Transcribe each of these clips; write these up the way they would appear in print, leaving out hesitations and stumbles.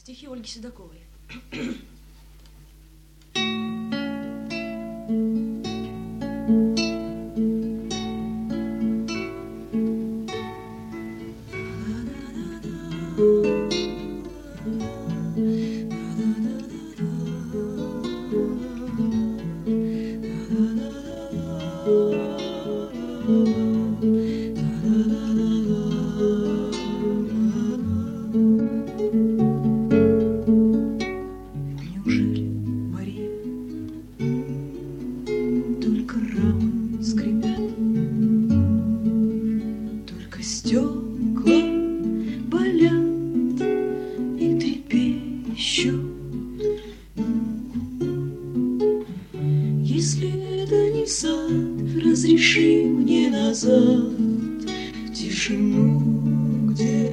Стихи Ольги Седоковой. Неужели, Мария, только рамы скрипят, только стекла болят и трепещут? Если это не сад, разреши мне назад в тишину, где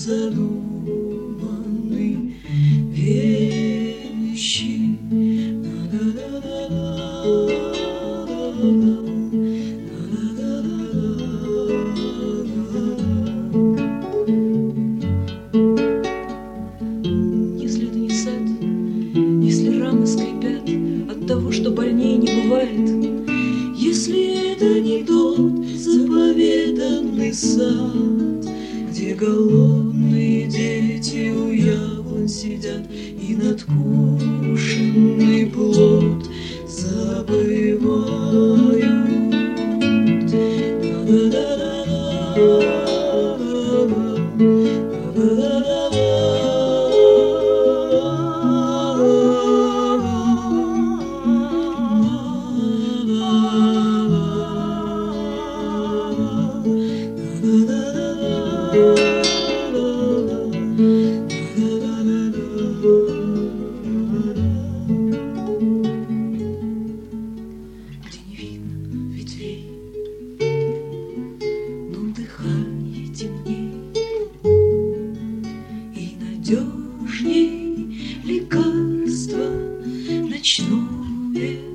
задуманы вещи. Если это не сад, если рамы скрипят от того, что больнее не бывает, если это не тот заповеданный сад, где голодные дети у яблонь сидят и надкушенный плод забывают. Где не видно ветвей, но дыхание темней и надежней лекарство ночное.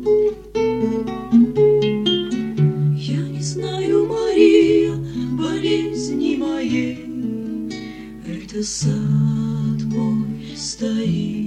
Я не знаю, Мария, болезни моей, это сад мой стоит.